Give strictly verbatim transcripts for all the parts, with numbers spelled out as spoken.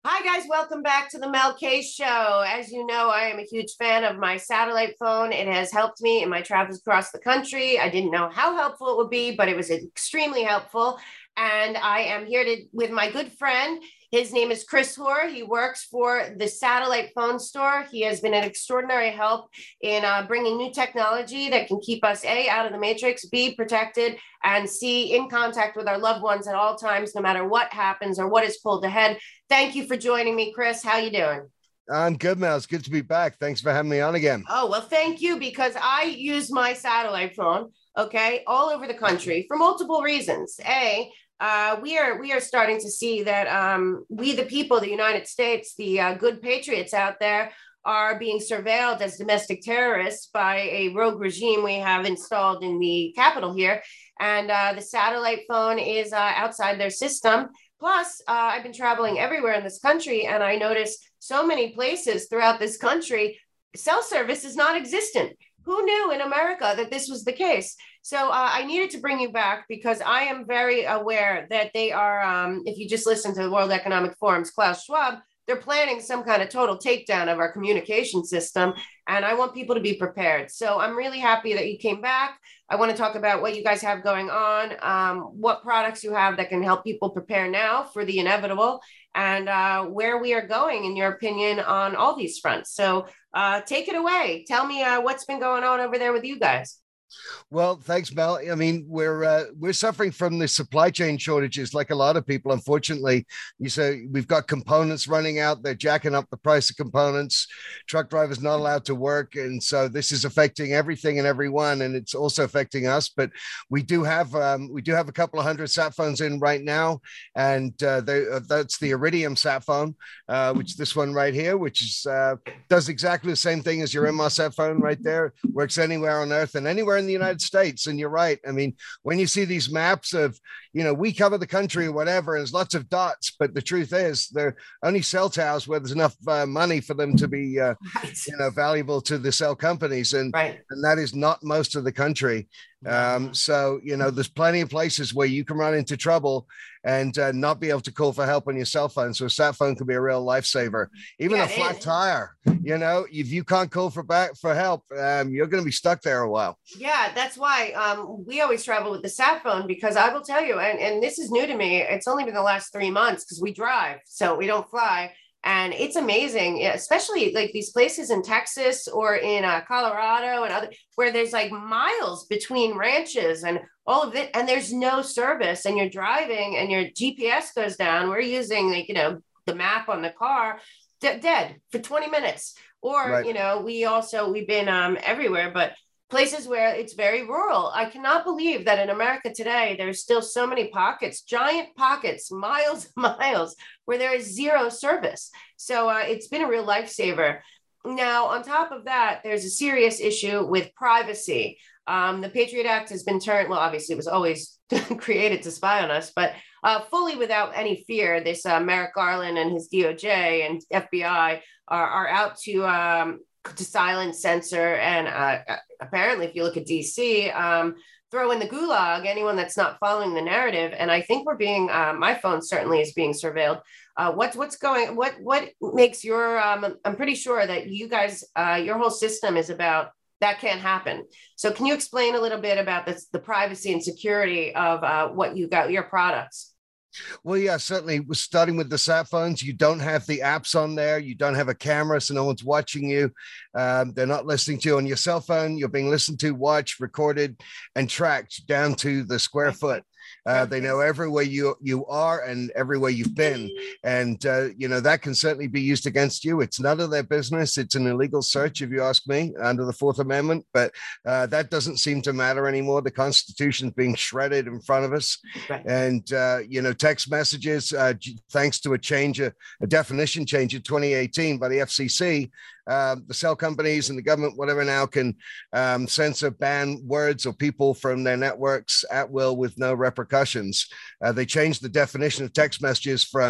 Hi, guys. Welcome back to the Mel K Show. As you know, I am a huge fan of my satellite phone. It has helped me in my travels across the country. I didn't know how helpful it would be, but it was extremely helpful. And I am here to with my good friend. His name is Chris Hoare. He works for the Satellite Phone Store. He has been an extraordinary help in uh, bringing new technology that can keep us A, out of the matrix, B, protected, and C, in contact with our loved ones at all times, no matter what happens or what is pulled ahead. Thank you for joining me, Chris. How you doing? I'm good, Mel. It's good to be back. Thanks for having me on again. Oh, well, thank you, because I use my satellite phone, okay, all over the country for multiple reasons. A, uh, we are we are starting to see that um, we, the people, the United States, the uh, good patriots out there, are being surveilled as domestic terrorists by a rogue regime we have installed in the Capitol here. And uh, the satellite phone is uh, outside their system. Plus, uh, I've been traveling everywhere in this country, and I noticed so many places throughout this country, cell service is non-existent. Who knew in America that this was the case? So uh, I needed to bring you back because I am very aware that they are, um, if you just listen to the World Economic Forum's Klaus Schwab, they're planning some kind of total takedown of our communication system. And I want people to be prepared. So I'm really happy that you came back. I want to talk about what you guys have going on, um, what products you have that can help people prepare now for the inevitable, and uh, where we are going, in your opinion, on all these fronts. So uh, take it away. Tell me uh, what's been going on over there with you guys. Well, thanks, Mel. I mean, we're uh, we're suffering from the supply chain shortages, like a lot of people. Unfortunately, you say we've got components running out. They're jacking up the price of components. Truck drivers not allowed to work, and so this is affecting everything and everyone, and it's also affecting us. But we do have um, we do have a couple of hundred sat phones in right now, and uh, they, uh, that's the Iridium sat phone, uh, which is this one right here, which is uh, does exactly the same thing as your Inmarsat phone right there. Works anywhere on Earth and anywhere in the United States. And you're right. I mean, when you see these maps of, you know, we cover the country or whatever, and there's lots of dots, but the truth is they're only cell towers where there's enough uh, money for them to be, uh, right. you know, valuable to the cell companies. And, right. and that is not most of the country. Um, so, you know, there's plenty of places where you can run into trouble and uh, not be able to call for help on your cell phone. So a sat phone can be a real lifesaver. Even yeah, a flat tire, you know, if you can't call for back for help, um, you're going to be stuck there a while. Yeah, that's why um, we always travel with the sat phone, because I will tell you, and, and this is new to me, it's only been the last three months because we drive, so we don't fly. And it's amazing, especially like these places in Texas or in uh, Colorado and other, where there's like miles between ranches and all of it, and there's no service, and you're driving and your G P S goes down. We're using, like, you know, the map on the car, de- dead for twenty minutes. Or, right. you know, we also, we've been um, everywhere, but places where it's very rural. I cannot believe that in America today, there's still so many pockets, giant pockets, miles and miles, where there is zero service. So uh, it's been a real lifesaver. Now, on top of that, there's a serious issue with privacy. Um, the Patriot Act has been turned, well, obviously it was always created to spy on us, but uh, fully without any fear, this uh, Merrick Garland and his D O J and F B I are, are out to um, to silence, censor, and uh, apparently, if you look at D C, um, throw in the gulag anyone that's not following the narrative. And I think we're being, uh, my phone certainly is being surveilled. Uh, what's what's going? What what makes your? Um, I'm pretty sure that you guys, uh, your whole system is about that can't happen. So can you explain a little bit about this, the privacy and security of uh, what you got, your products? Well, yeah, certainly. We're starting with the sat phones. You don't have the apps on there. You don't have a camera, so no one's watching you. Um, they're not listening to you on your cell phone. You're being listened to, watched, recorded, and tracked down to the square foot. Uh, they know everywhere you you are and everywhere you've been. And, uh, you know, that can certainly be used against you. It's none of their business. It's an illegal search, if you ask me, under the Fourth Amendment. But uh, that doesn't seem to matter anymore. The Constitution's being shredded in front of us. Right. And, uh, you know, text messages, uh, thanks to a change, a, a definition change in twenty eighteen by the F C C, Uh, the cell companies and the government, whatever, now can um, censor, ban words or people from their networks at will with no repercussions. Uh, they changed the definition of text messages from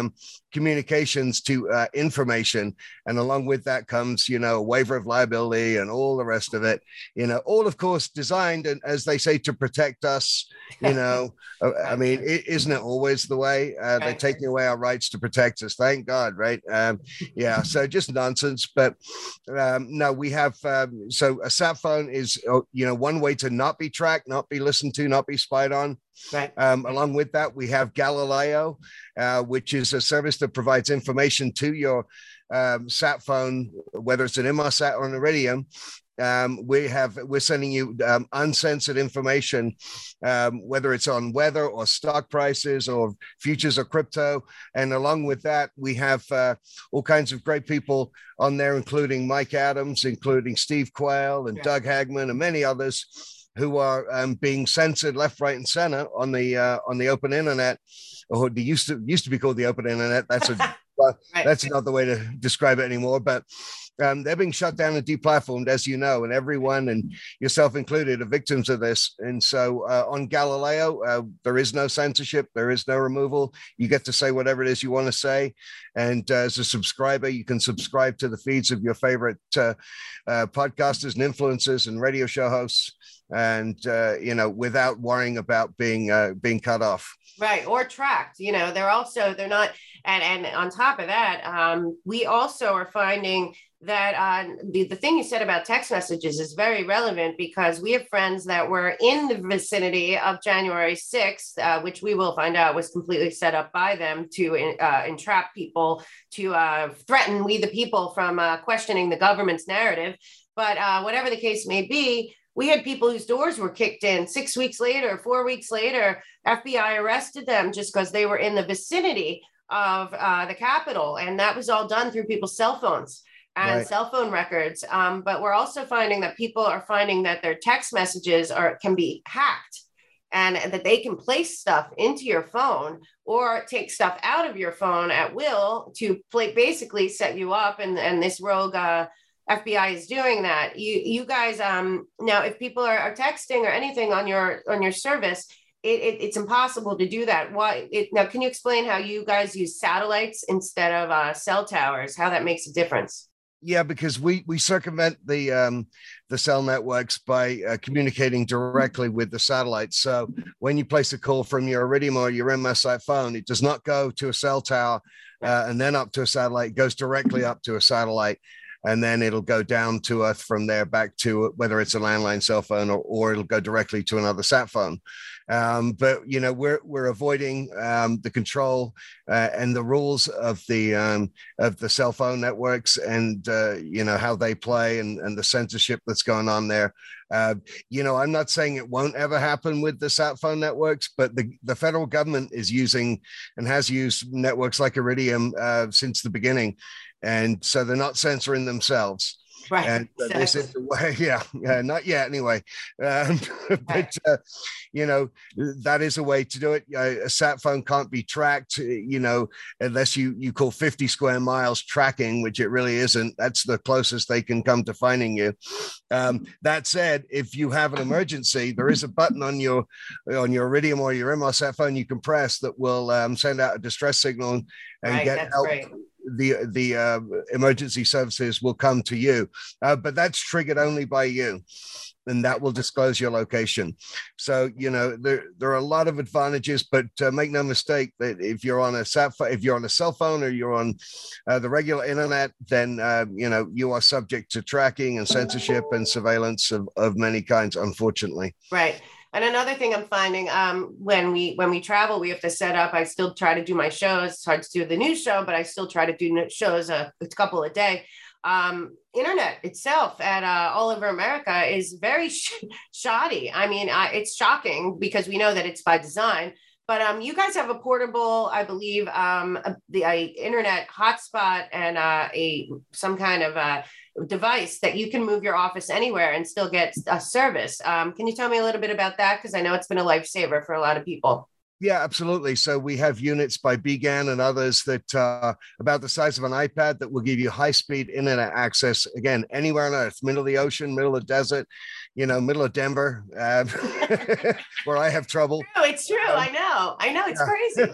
communications to uh, information. And along with that comes, you know, a waiver of liability and all the rest of it, you know, all, of course, designed, and as they say, to protect us, you know. I mean, it, isn't it always the way? Uh, they're taking away our rights to protect us. Thank God, right? Um, yeah, so just nonsense. But um, no, we have, um, so a sat phone is, you know, one way to not be tracked, not be listened to, not be spied on. Right. Um, along with that, we have Galileo, uh, which is a service that provides information to your um, sat phone, whether it's an Inmarsat or an Iridium. Um, we have we're sending you um, uncensored information, um, whether it's on weather or stock prices or futures or crypto. And along with that, we have uh, all kinds of great people on there, including Mike Adams, including Steve Quayle and yeah. Doug Hagman, and many others, who are um, being censored left, right, and center on the uh, on the open internet, or the used to used to be called the open internet. That's a right. That's not the way to describe it anymore. But um, they're being shut down and deplatformed, as you know, and everyone, and yourself included, are victims of this. And so uh, on Galileo, uh, there is no censorship, there is no removal. You get to say whatever it is you want to say. And uh, as a subscriber, you can subscribe to the feeds of your favorite uh, uh, podcasters and influencers and radio show hosts, and uh, you know, without worrying about being uh, being cut off. Right, or tracked. You know, they're also they're not, and and on top of that, um, we also are finding that uh, the the thing you said about text messages is very relevant, because we have friends that were in the vicinity of January sixth, uh, which we will find out was completely set up by them to uh, entrap people, to uh, threaten we the people from uh, questioning the government's narrative. But uh, whatever the case may be, we had people whose doors were kicked in. Six weeks later, four weeks later, F B I arrested them just because they were in the vicinity of uh, the Capitol. And that was all done through people's cell phones and right. cell phone records. Um, but we're also finding that people are finding that their text messages are can be hacked, and that they can place stuff into your phone or take stuff out of your phone at will to play, basically set you up. And, and this rogue uh, F B I is doing that. You you guys, um, now, if people are, are texting or anything on your on your service, it, it, it's impossible to do that. Why? It, now, can you explain how you guys use satellites instead of uh, cell towers? How that makes a difference? Yeah, because we we circumvent the um, the cell networks by uh, communicating directly with the satellites. So when you place a call from your Iridium or your Inmarsat phone, it does not go to a cell tower uh, and then up to a satellite. It goes directly up to a satellite. And then it'll go down to Earth from there back to whether it's a landline cell phone, or, or it'll go directly to another sat phone. Um, but, you know, we're we're avoiding um, the control uh, and the rules of the um, of the cell phone networks, and, uh, you know, how they play, and, and the censorship that's going on there. Uh, you know, I'm not saying it won't ever happen with the sat phone networks, but the, the federal government is using and has used networks like Iridium uh, since the beginning. And so they're not censoring themselves. Right. And uh, this is the way, yeah, yeah, not yet anyway. Um, but, uh, you know, that is a way to do it. Uh, a sat phone can't be tracked, you know, unless you, you call fifty square miles tracking, which it really isn't. That's the closest they can come to finding you. Um, that said, if you have an emergency, there is a button on your on your Iridium or your Inmarsat phone you can press that will um, send out a distress signal and right, get that's help. Great. the the uh, emergency services will come to you, uh, but that's triggered only by you, and that will disclose your location. So, you know, there there are a lot of advantages, but uh, make no mistake that if you're on a sat if you're on a cell phone, or you're on uh, the regular internet, then uh, you know, you are subject to tracking and censorship and surveillance of, of many kinds, unfortunately. Right. And another thing I'm finding, um, when we when we travel, we have to set up. I still try to do my shows. It's hard to do the news show, but I still try to do shows a, a couple a day. Um, internet itself at uh, all over America is very sh- shoddy. I mean, I, it's shocking, because we know that it's by design. But um, you guys have a portable, I believe, um, a, the a internet hotspot and uh, a some kind of uh, device that you can move your office anywhere and still get a service. Um, can you tell me a little bit about that? Because I know it's been a lifesaver for a lot of people. Yeah, absolutely. So we have units by B G A N and others that are about the size of an iPad that will give you high-speed internet access, again, anywhere on Earth, middle of the ocean, middle of the desert, you know, middle of Denver, uh, where I have trouble. True, it's true. Um, I know. I know. It's yeah. crazy.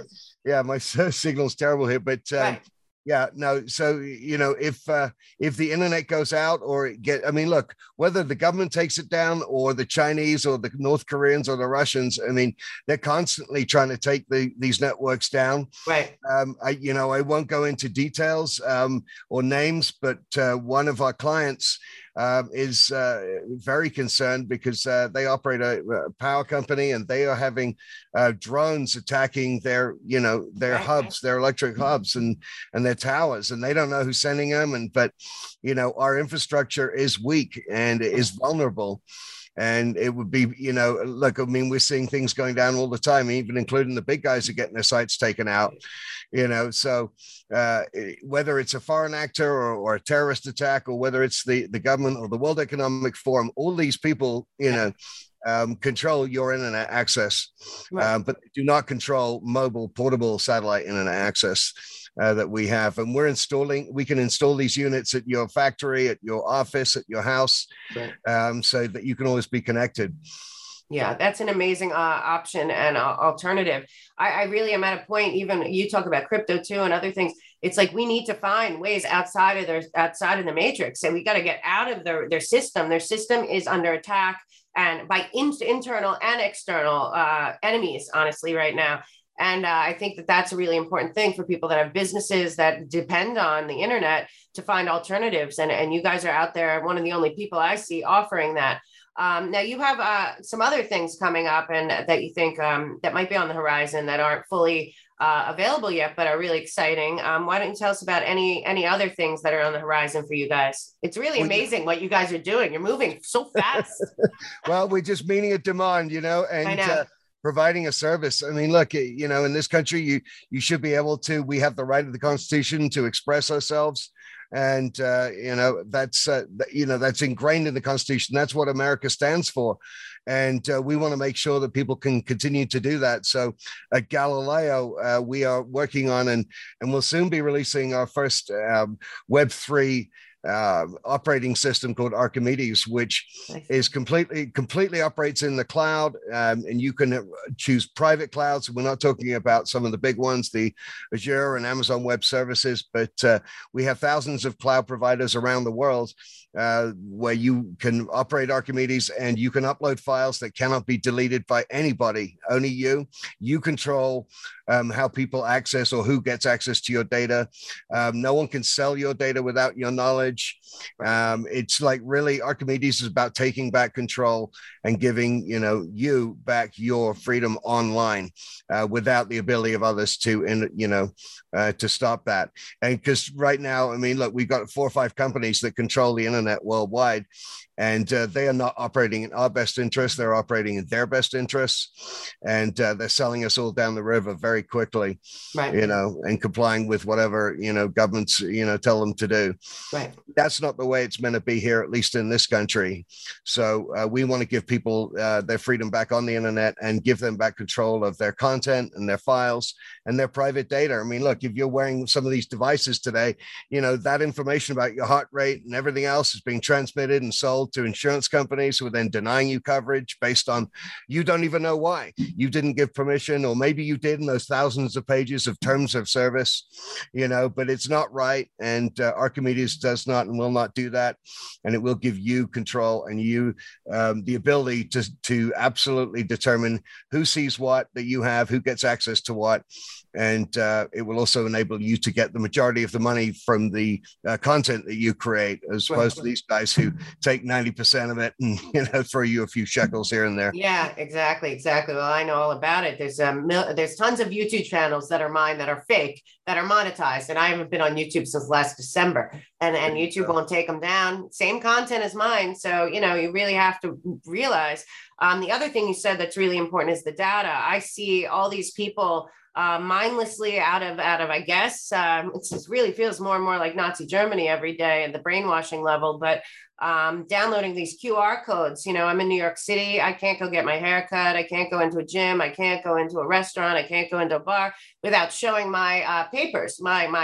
Yeah, my signal's terrible here, but um, Right. yeah, no. So you know, if uh, if the internet goes out or it get, I mean, look, whether the government takes it down or the Chinese or the North Koreans or the Russians, I mean, they're constantly trying to take the these networks down. Right. Um, I, you know, I won't go into details um, or names, but uh, one of our clients um, is uh, very concerned because uh, they operate a, a power company and they are having uh, drones attacking their, you know, their Right. hubs, their electric hubs, and and their towers, and they don't know who's sending them. And but, you know, our infrastructure is weak and is vulnerable. And it would be, you know, look, I mean, we're seeing things going down all the time, even including the big guys are getting their sites taken out, you know. So uh, whether it's a foreign actor or, or a terrorist attack, or whether it's the, the government or the World Economic Forum, all these people, you know, um, control your internet access, Right. um, but do not control mobile, portable satellite internet access. Uh, that we have, and we're installing, we can install these units at your factory, at your office, at your house, Right. um, so that you can always be connected. Yeah, that's an amazing uh, option and uh, alternative. I, I really am at a point, even you talk about crypto too and other things. It's like we need to find ways outside of their outside of the matrix, and we got to get out of their their system. Their system is under attack, and by in, internal and external uh, enemies, honestly, right now. And uh, I think that that's a really important thing for people that have businesses that depend on the internet to find alternatives. And, and you guys are out there, one of the only people I see offering that. Um, now you have uh, some other things coming up and that you think um, that might be on the horizon that aren't fully uh, available yet, but are really exciting. Um, why don't you tell us about any any other things that are on the horizon for you guys? It's really amazing what you guys are doing. You're moving so fast. Well, we're just meeting a demand, you know, and I know. Uh, providing a service. I mean, look, you know, in this country, you you should be able to. We have the right of the Constitution to express ourselves, and uh, you know that's uh, you know that's ingrained in the Constitution. That's what America stands for, and uh, we want to make sure that people can continue to do that. So, at Galileo, uh, we are working on and and we'll soon be releasing our first um, Web three uh, operating system called Archimedes, which nice. is completely completely operates in the cloud, um, and you can choose private clouds. We're not talking about some of the big ones, the Azure and Amazon Web Services, but uh, we have thousands of cloud providers around the world uh, where you can operate Archimedes, and you can upload files that cannot be deleted by anybody, only you. You control um, how people access or who gets access to your data. Um, no one can sell your data without your knowledge. Um, it's like really Archimedes is about taking back control and giving, you know, you back your freedom online uh, without the ability of others to, in, you know, uh, to stop that. And because right now, I mean, look, we've got four or five companies that control the internet worldwide, and uh, they are not operating in our best interest. They're operating in their best interests, and uh, they're selling us all down the river very quickly, right. you know, and complying with whatever, you know, governments, you know, tell them to do. Right. That's not the way it's meant to be here, at least in this country. So uh, we want to give people uh, their freedom back on the internet and give them back control of their content and their files and their private data. I mean, look, if you're wearing some of these devices today, you know, that information about your heart rate and everything else is being transmitted and sold to insurance companies who are then denying you coverage based on you don't even know why. You didn't give permission, or maybe you did in those thousands of pages of terms of service, you know, but it's not right. And uh, Archimedes does not and will not do that. And it will give you control and you um, the ability to, to absolutely determine who sees what that you have, who gets access to what. And uh, it will also enable you to get the majority of the money from the uh, content that you create, as opposed to these guys who take ninety percent of it and, you know, throw you a few shekels here and there. Yeah, exactly. Exactly. Well, I know all about it. There's um, there's tons of YouTube channels that are mine that are fake, that are monetized. And I haven't been on YouTube since last December, and, and YouTube won't take them down. Same content as mine. So, you know, you really have to realize um, the other thing you said that's really important is the data. I see all these people Uh, mindlessly out of, out of, I guess, um, it just really feels more and more like Nazi Germany every day at the brainwashing level, but um, downloading these Q R codes. You know, I'm in New York City. I can't go get my hair cut. I can't go into a gym. I can't go into a restaurant. I can't go into a bar without showing my uh, papers, my, my Q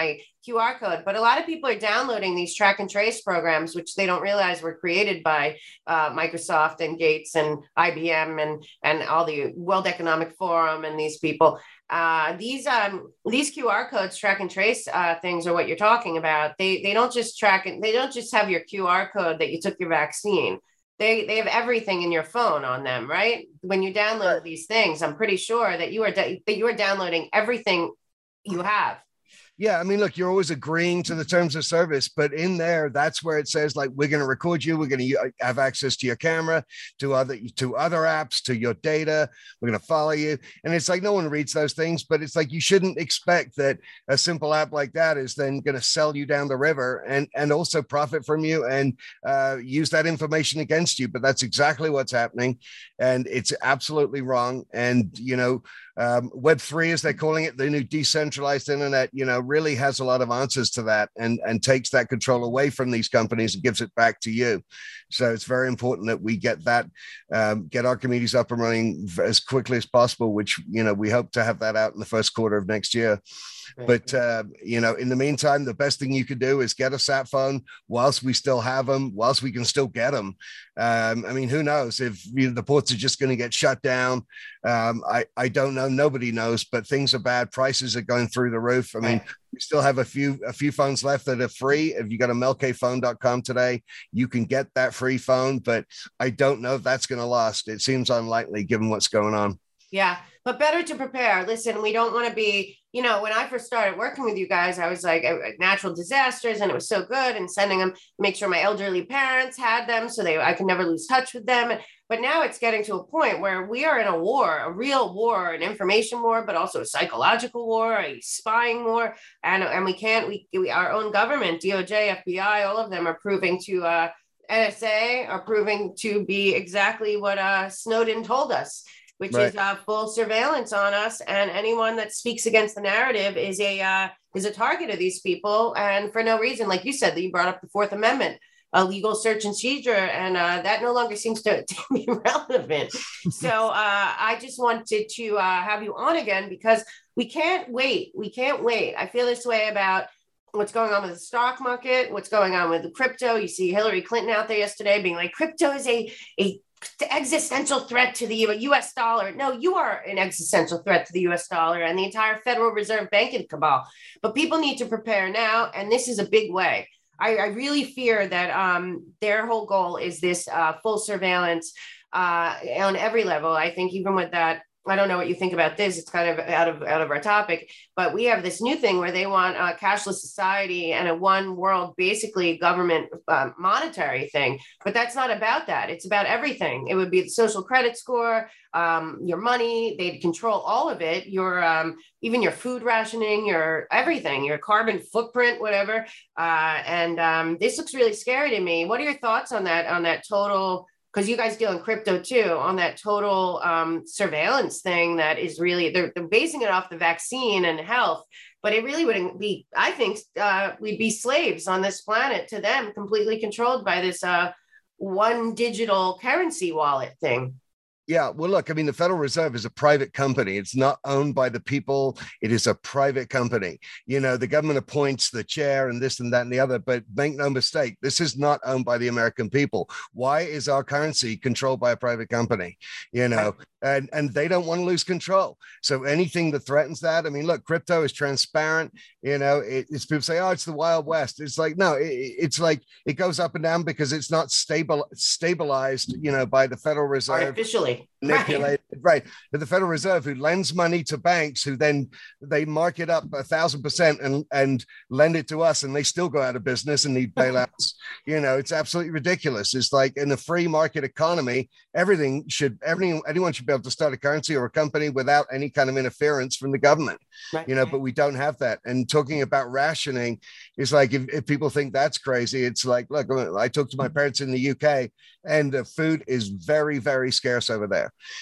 Q R code. But a lot of people are downloading these track and trace programs, which they don't realize were created by uh, Microsoft and Gates and I B M and, and all the World Economic Forum and these people. Uh, these um, these Q R codes, track and trace uh, things are what you're talking about. They they don't just track it. They don't just have your Q R code that you took your vaccine. They they have everything in your phone on them, right? When you download these things, I'm pretty sure that you are that you are downloading everything you have. Yeah, I mean, look, you're always agreeing to the terms of service, but in there, that's where it says, like, we're going to record you. We're going to have access to your camera, to other to other apps, to your data. We're going to follow you. And it's like no one reads those things, but it's like you shouldn't expect that a simple app like that is then going to sell you down the river and, and also profit from you and uh, use that information against you. But that's exactly what's happening. And it's absolutely wrong. And, you know, Um, Web three, as they're calling it, the new decentralized internet, you know, really has a lot of answers to that and, and takes that control away from these companies and gives it back to you. So it's very important that we get that, um, get our communities up and running as quickly as possible, which, you know, we hope to have that out in the first quarter of next year. But, uh, you know, in the meantime, the best thing you could do is get a sat phone whilst we still have them, whilst we can still get them. Um, I mean, who knows if you know, the ports are just going to get shut down. Um, I, I don't know. Nobody knows, but things are bad. Prices are going through the roof. I mean, we still have a few a few phones left that are free. If you go to melk phone dot com today, you can get that free phone, but I don't know if that's going to last. It seems unlikely given what's going on. Yeah, but better to prepare. Listen, we don't want to be, you know, when I first started working with you guys, I was like natural disasters and it was so good and sending them, make sure my elderly parents had them so they I could never lose touch with them. But now it's getting to a point where we are in a war, a real war, an information war, but also a psychological war, a spying war. And, and we can't, we, we our own government, D O J, F B I, all of them are proving to, uh, N S A are proving to be exactly what uh, Snowden told us, which right. is uh, full surveillance on us. And anyone that speaks against the narrative is a uh, is a target of these people. And for no reason, like you said, that you brought up the Fourth Amendment, a legal search and seizure, and uh, that no longer seems to, to be relevant. So uh, I just wanted to uh, have you on again because we can't wait. We can't wait. I feel this way about what's going on with the stock market, what's going on with the crypto. You see Hillary Clinton out there yesterday being like, crypto is a a existential threat to the U S dollar. No, you are an existential threat to the U S dollar and the entire Federal Reserve banking cabal. But people need to prepare now, and this is a big way. I, I really fear that um, their whole goal is this uh, full surveillance uh, on every level. I think even with that, I don't know what you think about this. It's kind of out of out of our topic, but we have this new thing where they want a cashless society and a one world, basically government uh, monetary thing. But that's not about that. It's about everything. It would be the social credit score, um, your money. They'd control all of it. Your um, even your food rationing, your everything, your carbon footprint, whatever. Uh, and um, this looks really scary to me. What are your thoughts on that? On that total? Because you guys deal in crypto too, on that total um, surveillance thing that is really, they're, they're basing it off the vaccine and health, but it really wouldn't be, I think uh, we'd be slaves on this planet to them, completely controlled by this uh, one digital currency wallet thing. Yeah, well, look, I mean, the Federal Reserve is a private company. It's not owned by the people. It is a private company. You know, the government appoints the chair and this and that and the other, but make no mistake, this is not owned by the American people. Why is our currency controlled by a private company? You know, and, and they don't want to lose control. So anything that threatens that, I mean, look, crypto is transparent. You know, it, it's people say, oh, it's the Wild West. It's like, no, it, it's like it goes up and down because it's not stable, stabilized, you know, by the Federal Reserve. Artificially. Manipulated, right? But the Federal Reserve, who lends money to banks, who then they mark it up a thousand percent and and lend it to us, and they still go out of business and need bailouts. You know, it's absolutely ridiculous. It's like in a free market economy, everything should, everything, anyone should be able to start a currency or a company without any kind of interference from the government. Right. You know, but we don't have that. And talking about rationing is like if, if people think that's crazy, it's like, look, I talked to my parents in the U K, and the food is very, very scarce over there. Yeah. You know,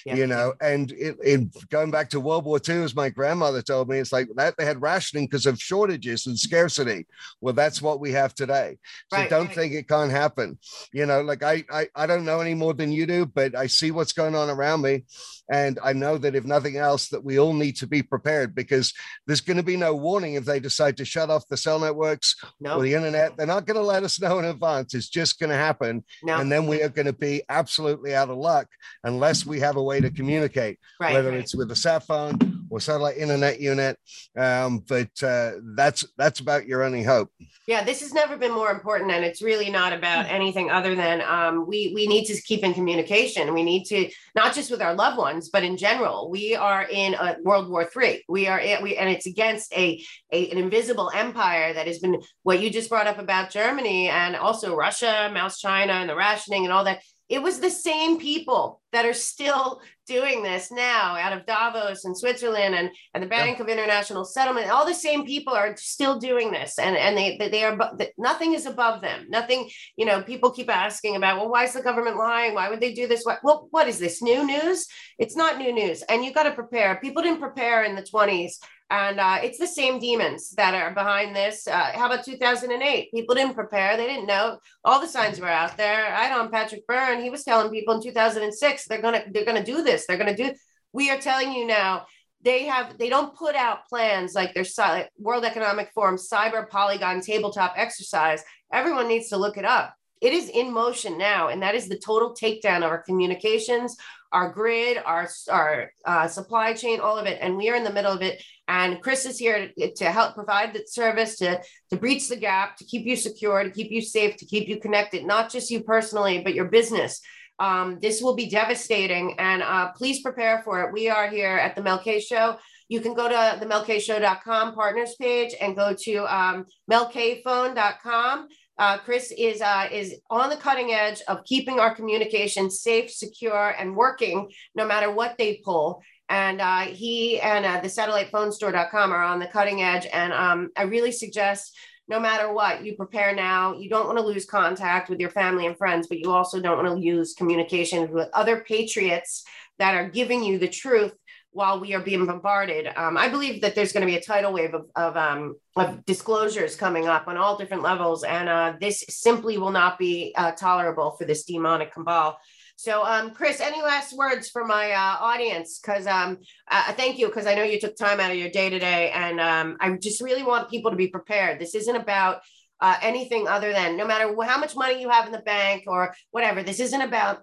know, and it, it, going back to World War Two, as my grandmother told me, it's like that they had rationing because of shortages and scarcity. Well, that's what we have today. So Right, don't right. think it can't happen. You know, like I, I, I don't know any more than you do, but I see what's going on around me. And I know that if nothing else, that we all need to be prepared, because there's going to be no warning if they decide to shut off the cell networks No, or the internet. They're not going to let us know in advance. It's just going to happen. no. And then we are going to be absolutely out of luck unless we have a way to communicate, Right, whether right. it's with a sat phone or satellite internet unit. Um, but uh, that's that's about your only hope. Yeah, this has never been more important, and it's really not about anything other than um, we we need to keep in communication. We need to, not just with our loved ones, but in general. We are in a World War Three. We are we and it's against a, a an invisible empire that has been, what you just brought up about Germany and also Russia, Mouse China, and the rationing and all that. It was the same people that are still doing this now out of Davos and Switzerland and, and the Bank yeah. of International Settlement. All the same people are still doing this. And, and they, they are, nothing is above them. Nothing, you know, people keep asking about, well, why is the government lying? Why would they do this? What, well, what is this, new news? It's not new news. And you got to prepare. People didn't prepare in the twenties. And uh, it's the same demons that are behind this. Uh, how about two thousand eight? People didn't prepare. They didn't know. All the signs were out there. I know Patrick Byrne. He was telling people in two thousand six, they're going to, they're going to do this. They're going to do, we are telling you now, they have, they don't put out plans like their World Economic Forum, cyber polygon tabletop exercise. Everyone needs to look it up. It is in motion now. And that is the total takedown of our communications, our grid, our, our uh, supply chain, all of it. And we are in the middle of it. And Chris is here to, to help provide the service, to, to breach the gap, to keep you secure, to keep you safe, to keep you connected, not just you personally, but your business. Um, this will be devastating, and uh, please prepare for it. We are here at the Mel K Show. You can go to the mel k show dot com partners page and go to um, mel k phone dot com. Uh, Chris is uh, is on the cutting edge of keeping our communication safe, secure, and working no matter what they pull. And uh, he and uh, the satellite phone store dot com are on the cutting edge. And um, I really suggest, no matter what, you prepare now. You don't want to lose contact with your family and friends, but you also don't want to lose communication with other patriots that are giving you the truth while we are being bombarded. Um, I believe that there's going to be a tidal wave of, of, um, of disclosures coming up on all different levels. And uh, this simply will not be uh, tolerable for this demonic cabal. So, um, Chris, any last words for my uh, audience? Because um, uh, thank you, because I know you took time out of your day today. And um, I just really want people to be prepared. This isn't about uh, anything other than, no matter how much money you have in the bank or whatever, this isn't about,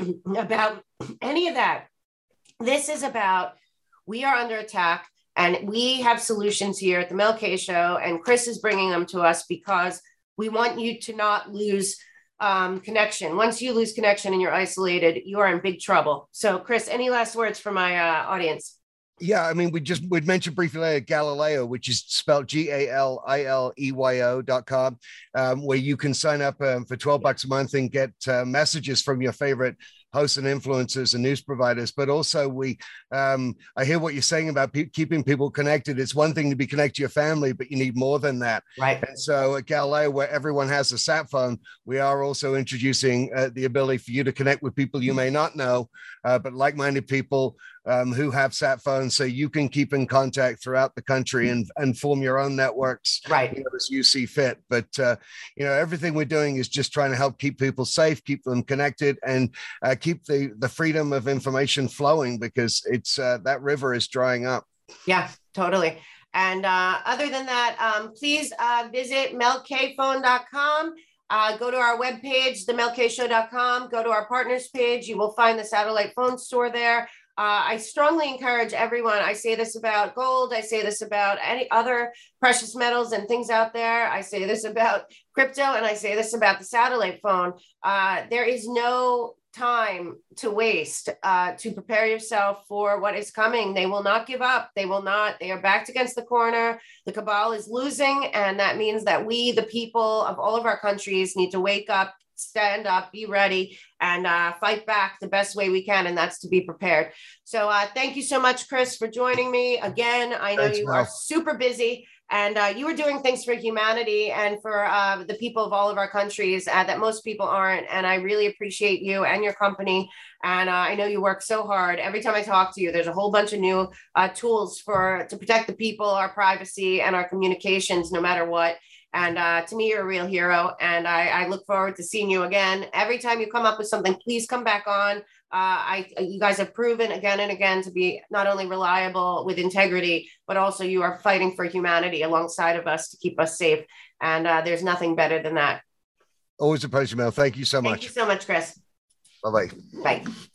about any of that. This is about, we are under attack, and we have solutions here at the Mel K Show, and Chris is bringing them to us because we want you to not lose um, connection. Once you lose connection and you're isolated, you are in big trouble. So, Chris, any last words for my uh, audience? Yeah, I mean, we just we'd mentioned briefly later Galileo, which is spelled G A L I L E Y O dot com, um, where you can sign up um, for twelve bucks a month and get uh, messages from your favorite hosts and influencers and news providers. But also we, um, I hear what you're saying about pe- keeping people connected. It's one thing to be connected to your family, but you need more than that. Right. And so at Galileo, where everyone has a sat phone, we are also introducing uh, the ability for you to connect with people you may not know, uh, but like-minded people um, who have sat phones, so you can keep in contact throughout the country and, and form your own networks, right, you know, as you see fit. But, uh, you know, everything we're doing is just trying to help keep people safe, keep them connected, and uh, keep the, the freedom of information flowing, because it's uh, that river is drying up. Yeah, totally. And uh, other than that, um, please uh, visit mel k phone dot com. Uh, go to our webpage, the mel k show dot com. Go to our partners page. You will find the satellite phone store there. Uh, I strongly encourage everyone. I say this about gold. I say this about any other precious metals and things out there. I say this about crypto, and I say this about the satellite phone. Uh, there is no time to waste uh, to prepare yourself for what is coming. They will not give up. They will not. They are backed against the corner. The cabal is losing. And that means that we, the people of all of our countries, need to wake up, stand up, be ready, and uh, fight back the best way we can. And that's to be prepared. So uh, thank you so much, Chris, for joining me again. I know Thanks, you Mel. are super busy. And uh, you are doing things for humanity and for uh, the people of all of our countries uh, that most people aren't. And I really appreciate you and your company. And uh, I know you work so hard. Every time I talk to you, there's a whole bunch of new uh, tools for to protect the people, our privacy, and our communications, no matter what. And uh, to me, you're a real hero. And I, I look forward to seeing you again. Every time you come up with something, please come back on. Uh, I, you guys have proven again and again to be not only reliable with integrity, but also you are fighting for humanity alongside of us to keep us safe. And uh, there's nothing better than that. Always a pleasure, Mel. Thank you so much. Thank you so much, Chris. Bye-bye. Bye.